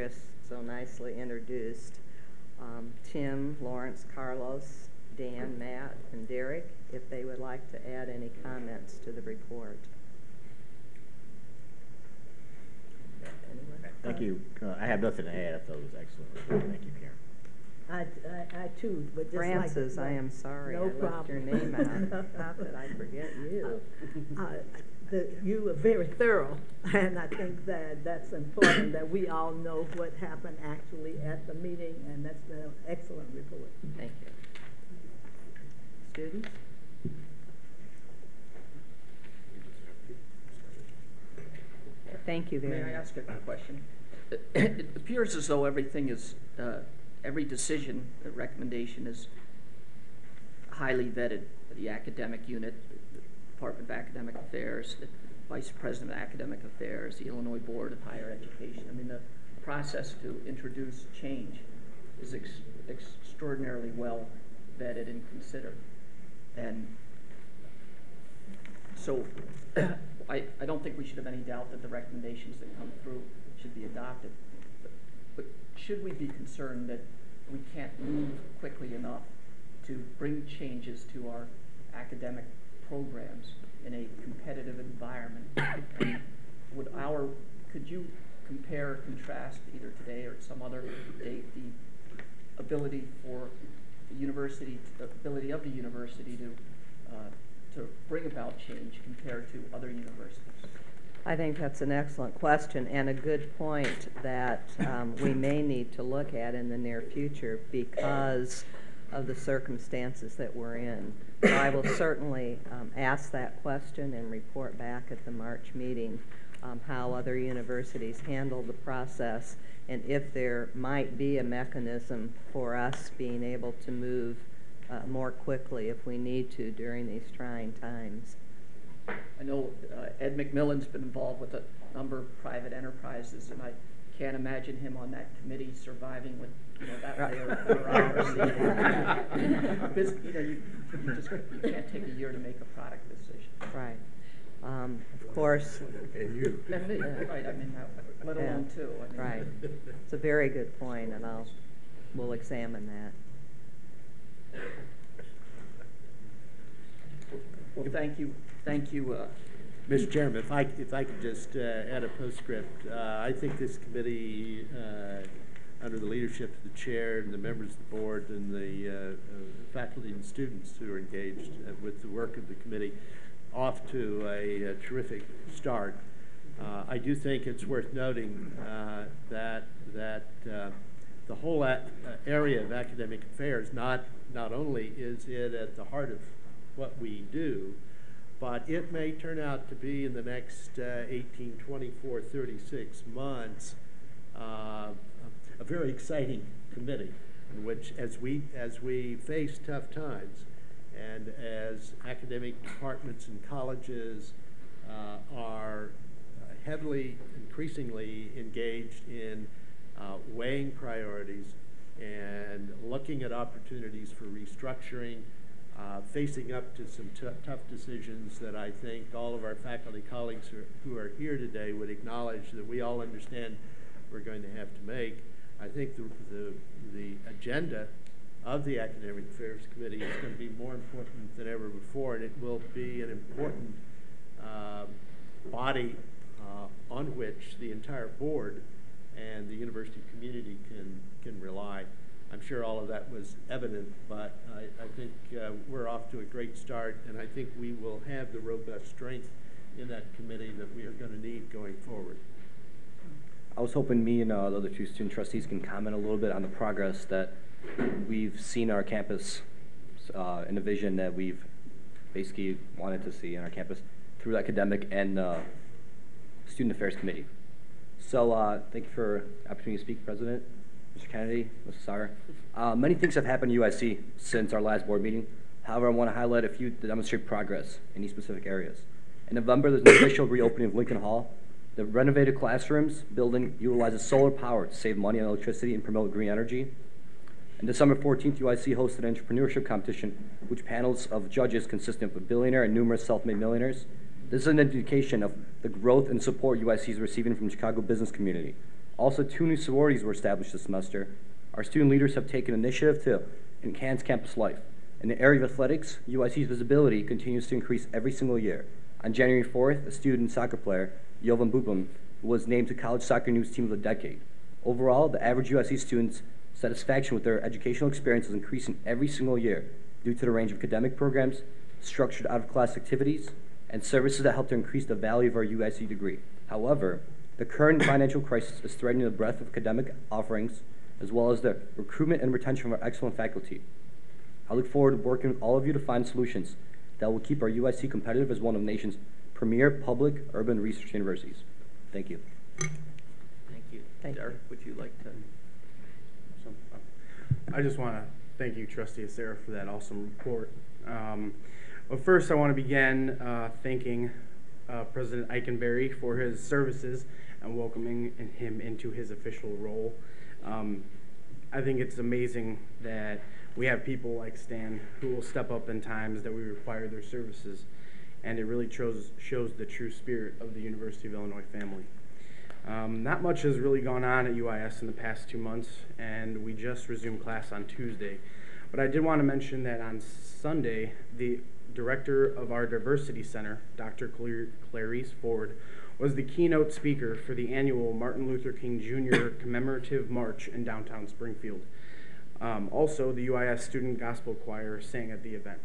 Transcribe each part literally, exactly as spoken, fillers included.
Chris so nicely introduced. Um, Tim, Lawrence, Carlos, Dan, Matt, and Derek, if they would like to add any comments to the report. Anyone? Thank you. Uh, I have nothing to add. I thought it was excellent. Thank you, Karen. I, I, I too, but just Francis, like, I am sorry. No I problem. left your name out. How could I forget you? Uh, the, you were very thorough, and I think that that's important, that we all know what happened actually at the meeting, and that's been an excellent report. Thank you. Students? Thank you very much. May I ask a question? It appears as though everything is, uh, every decision, uh, recommendation is highly vetted. The academic unit, the Department of Academic Affairs, the Vice President of Academic Affairs, the Illinois Board of Higher Education. I mean, the process to introduce change is ex extraordinarily well vetted and considered. And so I, I don't think we should have any doubt that the recommendations that come through should be adopted. But, but should we be concerned that we can't move quickly enough to bring changes to our academic programs in a competitive environment? And would our, could you compare, contrast either today or at some other date the ability for the university, the ability of the university to uh, to bring about change compared to other universities? I think that's an excellent question and a good point that um, we may need to look at in the near future because of the circumstances that we're in. So I will certainly um, ask that question and report back at the March meeting um, how other universities handle the process and if there might be a mechanism for us being able to move uh, more quickly if we need to during these trying times. I know uh, Ed McMillan's been involved with a number of private enterprises, and I can't imagine him on that committee surviving with, you know, that Right. for, for hours. This, you know, you, you just you can't take a year to make a product decision. Right. Um, of course. And you. And me, right? I mean, uh, let alone Yeah. two. I mean, Right. It's a very good point, and I'll we'll examine that. Well, thank you, thank you. Uh, Mister Chairman, if I, if I could just uh, add a postscript, uh, I think this committee, uh, under the leadership of the chair and the members of the board and the uh, uh, faculty and students who are engaged uh, with the work of the committee, off to a, a terrific start. Uh, I do think it's worth noting uh, that that uh, the whole a area of academic affairs, not not only is it at the heart of what we do, but it may turn out to be in the next uh, eighteen, twenty-four, thirty-six months uh, a very exciting committee in which, as we as we face tough times, and as academic departments and colleges uh, are heavily, increasingly engaged in uh, weighing priorities and looking at opportunities for restructuring, uh, facing up to some tough decisions that I think all of our faculty colleagues are, who are here today would acknowledge that we all understand we're going to have to make. I think the, the, the agenda of the Academic Affairs Committee is going to be more important than ever before, and it will be an important uh, body uh, on which the entire board and the university community can, can rely. I'm sure all of that was evident, but I, I think uh, we're off to a great start, and I think we will have the robust strength in that committee that we are going to need going forward. I was hoping me and uh, the other two student trustees can comment a little bit on the progress that we've seen on our campus uh, and the vision that we've basically wanted to see on our campus through the academic and uh, student affairs committee. So uh, thank you for the opportunity to speak, President, Mister Kennedy, Mister Sauer. Uh, many things have happened at U I C since our last board meeting. However, I want to highlight a few to demonstrate progress in these specific areas. In November, there's an official reopening of Lincoln Hall. The renovated classrooms building utilizes solar power to save money on electricity and promote green energy. On December fourteenth, U I C hosted an entrepreneurship competition, which panels of judges consisting of a billionaire and numerous self-made millionaires. This is an indication of the growth and support U I C is receiving from the Chicago business community. Also, two new sororities were established this semester. Our student leaders have taken initiative to enhance campus life. In the area of athletics, U I C's visibility continues to increase every single year. On January fourth, a student soccer player, Jovan Bupum, was named to College Soccer News Team of the Decade. Overall, the average U I C student's satisfaction with their educational experience is increasing every single year due to the range of academic programs, structured out-of-class activities, and services that help to increase the value of our U I C degree. However, the current financial crisis is threatening the breadth of academic offerings as well as the recruitment and retention of our excellent faculty. I look forward to working with all of you to find solutions that will keep our U I C competitive as one of the nation's premier public urban research universities. Thank you. Thank you. Thank Derek, you. would you like to? So, uh, I just want to thank you, Trustee Sarah, for that awesome report. Um, but first, I want to begin uh, thanking uh, President Eikenberry for his services and welcoming him into his official role. Um, I think it's amazing that we have people like Stan who will step up in times that we require their services, and it really shows, shows the true spirit of the University of Illinois family. Um, not much has really gone on at U I S in the past two months, and we just resumed class on Tuesday. But I did want to mention that on Sunday, the director of our Diversity Center, Doctor Clar- Clarice Ford, was the keynote speaker for the annual Martin Luther King Junior Commemorative March in downtown Springfield. Um, also, the U I S Student Gospel Choir sang at the event.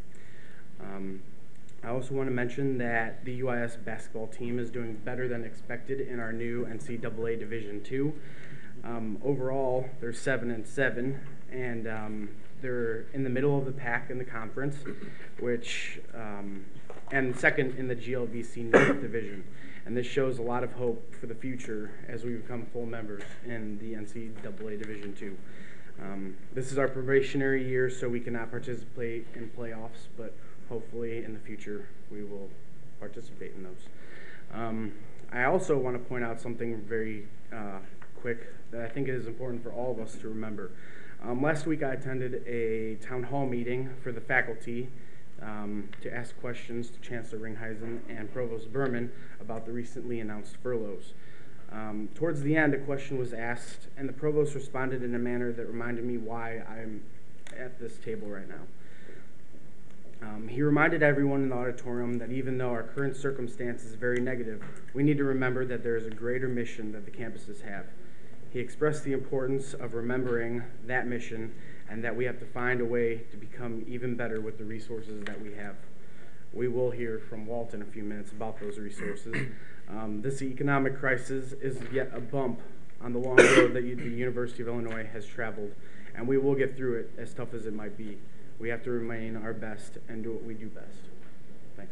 Um, I also want to mention that the U I S basketball team is doing better than expected in our new N C double A Division two. Um, overall, they're seven and seven, and um, they're in the middle of the pack in the conference, which um, and second in the G L V C North Division. And this shows a lot of hope for the future as we become full members in the N C double A Division two. Um, this is our probationary year, so we cannot participate in playoffs, but hopefully in the future we will participate in those. Um, I also want to point out something very uh, quick that I think is important for all of us to remember. Um, last week I attended a town hall meeting for the faculty um, to ask questions to Chancellor Ringheisen and Provost Berman about the recently announced furloughs. Um, towards the end, a question was asked, and the provost responded in a manner that reminded me why I'm at this table right now. Um, he reminded everyone in the auditorium that even though our current circumstance is very negative, we need to remember that there is a greater mission that the campuses have. He expressed the importance of remembering that mission and that we have to find a way to become even better with the resources that we have. We will hear from Walt in a few minutes about those resources. Um, this economic crisis is yet a bump on the long road that the University of Illinois has traveled, and we will get through it, as tough as it might be. We have to remain our best and do what we do best. Thanks.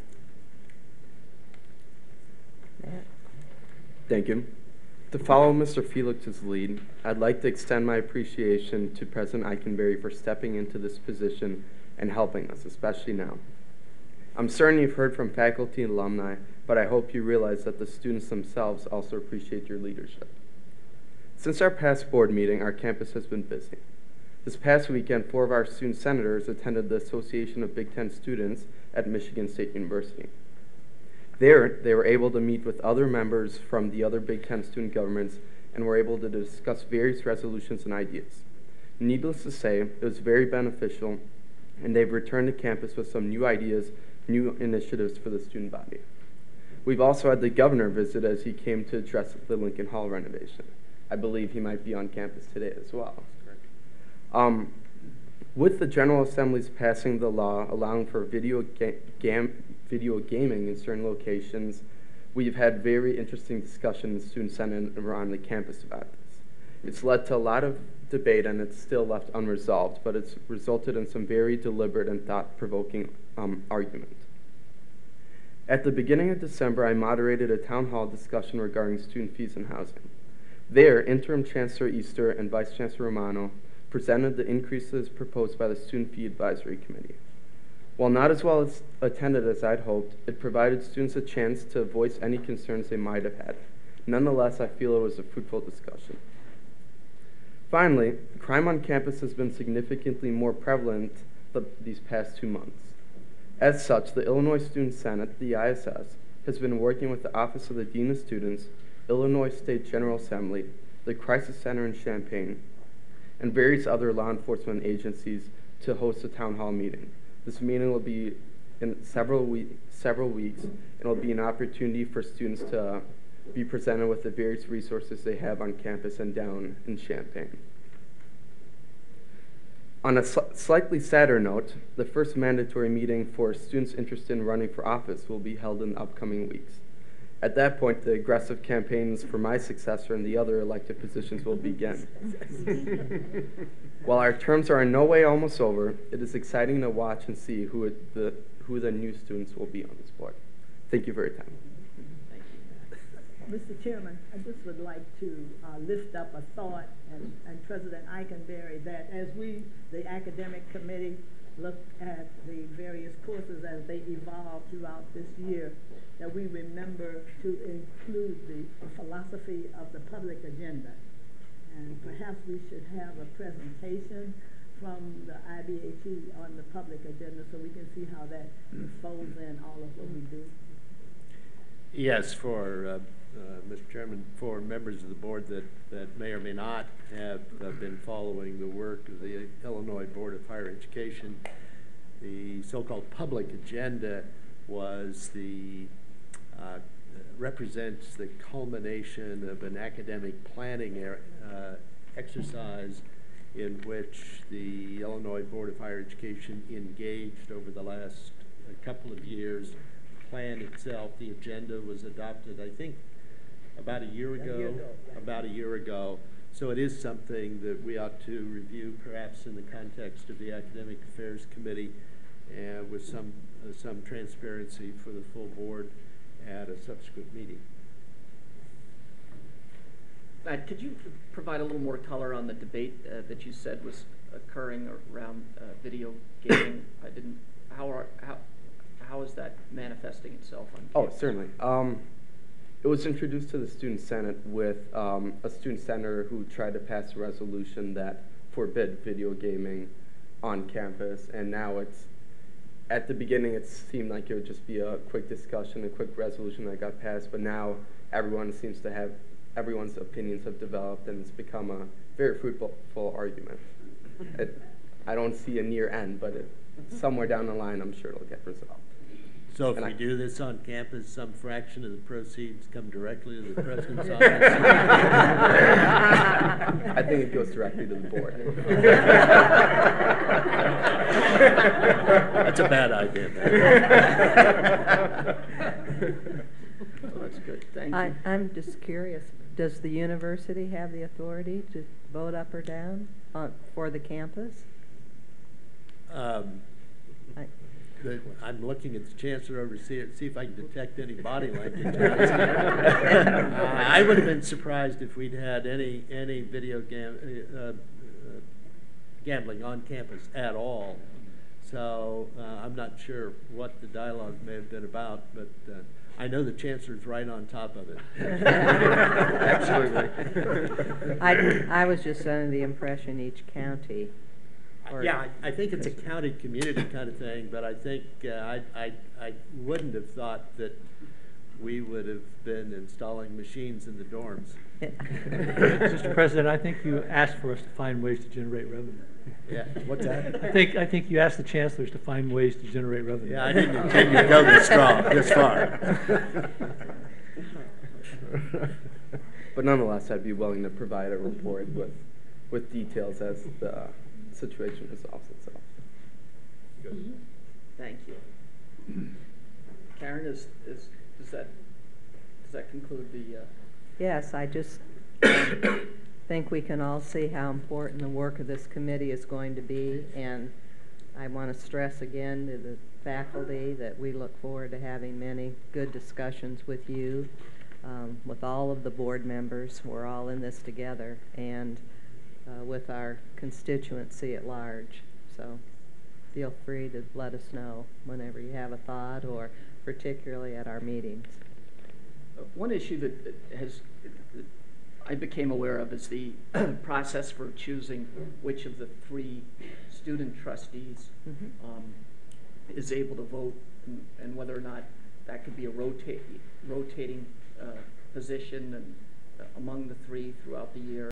Matt? Thank you. To follow Mister Felix's lead, I'd like to extend my appreciation to President Eikenberry for stepping into this position and helping us, especially now. I'm certain you've heard from faculty and alumni, but I hope you realize that the students themselves also appreciate your leadership. Since our past board meeting, our campus has been busy. This past weekend, four of our student senators attended the Association of Big Ten Students at Michigan State University. There, they were able to meet with other members from the other Big Ten student governments and were able to discuss various resolutions and ideas. Needless to say, it was very beneficial, and they've returned to campus with some new ideas, new initiatives for the student body. We've also had the governor visit as he came to address the Lincoln Hall renovation. I believe he might be on campus today as well. Um, with the General Assembly's passing the law allowing for video, ga gam video gaming in certain locations, we've had very interesting discussion in the Student Senate and around the campus about this. It's led to a lot of debate, and it's still left unresolved, but it's resulted in some very deliberate and thought-provoking um, argument. At the beginning of December, I moderated a town hall discussion regarding student fees and housing. There, Interim Chancellor Easter and Vice Chancellor Romano presented the increases proposed by the Student Fee Advisory Committee. While not as well as attended as I'd hoped, it provided students a chance to voice any concerns they might have had. Nonetheless, I feel it was a fruitful discussion. Finally, crime on campus has been significantly more prevalent th these past two months. As such, the Illinois Student Senate, the I S S, has been working with the Office of the Dean of Students Illinois State General Assembly, the Crisis Center in Champaign, and various other law enforcement agencies to host a town hall meeting. This meeting will be in several, we- several weeks, and it will be an opportunity for students to be presented with the various resources they have on campus and down in Champaign. On a sl- slightly sadder note, the first mandatory meeting for students interested in running for office will be held in the upcoming weeks. At that point, the aggressive campaigns for my successor and the other elected positions will begin. While our terms are in no way almost over, it is exciting to watch and see who it, the who the new students will be on this board. Thank you for your time. Thank you. Mister Chairman, I just would like to uh, lift up a thought, and, and President Eikenberry, that as we, the academic committee, look at the various courses as they evolve throughout this year, that we remember to include the philosophy of the public agenda. And perhaps we should have a presentation from the I B A T on the public agenda so we can see how that folds in all of what we do. Yes, for, uh, uh, Mister Chairman, for members of the board that, that may or may not have uh, been following the work of the Illinois Board of Higher Education, the so-called public agenda was the, uh, represents the culmination of an academic planning er uh, exercise in which the Illinois Board of Higher Education engaged over the last uh, couple of years. Plan itself, the agenda was adopted, I think, about a year ago. A year ago, right. About a year ago. So it is something that we ought to review, perhaps in the context of the Academic Affairs Committee, and with some uh, some transparency for the full board at a subsequent meeting. Matt, could you provide a little more color on the debate uh, that you said was occurring around uh, video gaming? I didn't. How are how how is that manifesting itself on Oh, campus? certainly. Um, it was introduced to the Student Senate with um, a student senator who tried to pass a resolution that forbid video gaming on campus, and now it's, at the beginning it seemed like it would just be a quick discussion, a quick resolution that got passed, but now everyone seems to have, everyone's opinions have developed, and it's become a very fruitful full argument. It, I don't see a near end, but it, somewhere down the line I'm sure it'll get resolved. So if And we I- do this on campus, some fraction of the proceeds come directly to the president's office? I think it goes directly to the board. That's a bad idea, man. Well, that's good. Thank I, you. I'm just curious, does the university have the authority to vote up or down on, for the campus? Um, I, the- I'm looking at the chancellor over see, see if I can detect any body language. uh, I would have been surprised if we'd had any any video gam uh, uh, gambling on campus at all. So uh, I'm not sure what the dialogue may have been about, but uh, I know the chancellor's right on top of it. Absolutely. I, I was just under the impression each county. or- Yeah, I, I think it's a county community kind of thing, but I think uh, I, I, I wouldn't have thought that we would have been installing machines in the dorms. Mister President, I think you asked for us to find ways to generate revenue. Yeah, what's that? I think, I think you asked the chancellors to find ways to generate revenue. Yeah, I didn't intend to go this strong, this far. But nonetheless, I'd be willing to provide a report with, with details as the situation resolves itself. Good. Thank you. Karen, is, is, does that, does that conclude the, uh, Yes, I just um, think we can all see how important the work of this committee is going to be, and I want to stress again to the faculty that we look forward to having many good discussions with you, um, with all of the board members. We're all in this together, and uh, with our constituency at large. So feel free to let us know whenever you have a thought, or particularly at our meetings. one issue that has, that I became aware of is the process for choosing which of the three student trustees Mhm. um, is able to vote, and, and whether or not that could be a rotate, rotating uh, position and uh, among the three throughout the year.